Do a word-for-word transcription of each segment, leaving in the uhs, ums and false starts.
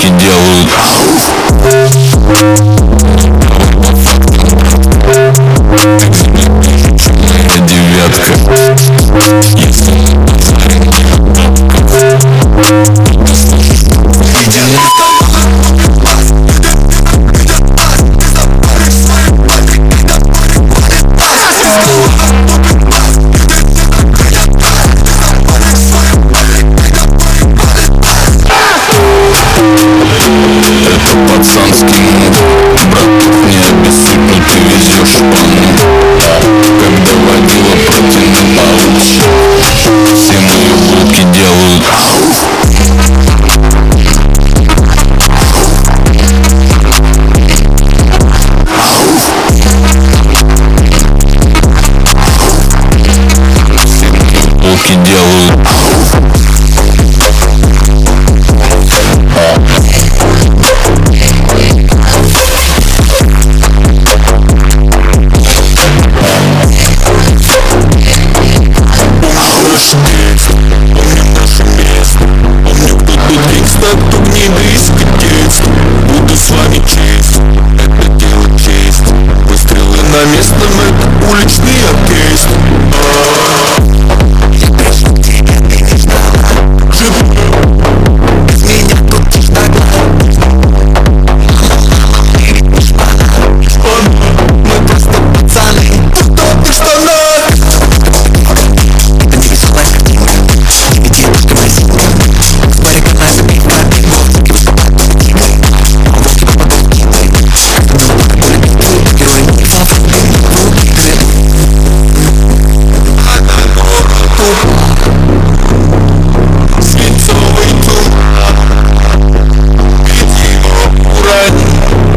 Волки делают моя девятка. Если пацанский муд, брат, не обессудь, но ты везешь пану. Когда водила протяну получше, все мои волки делают все мои волки делают кто мне близко есть. Буду с вами честь, это дело честь. Выстрелы на местном, это уличный оркестр. Я пришел к тебе, ты не ждала. Без меня тут не ждала. Ты ведь не шпана. Мы просто пацаны в удобных штанах. Это не веселая картинка, не девушка красивая. Свинцовый туман, видимо, уран.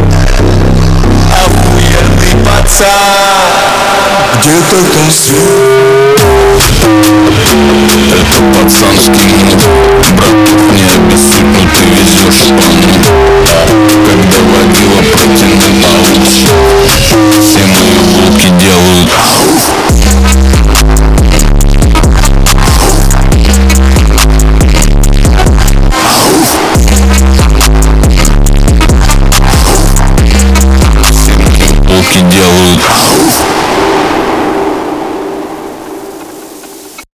Охуенный пацан, где-то там свет. Это пацанский муд, брат, не обессудь, но ты везешь пану. Когда водила протяну получше, все мои волки делают все мои волки делают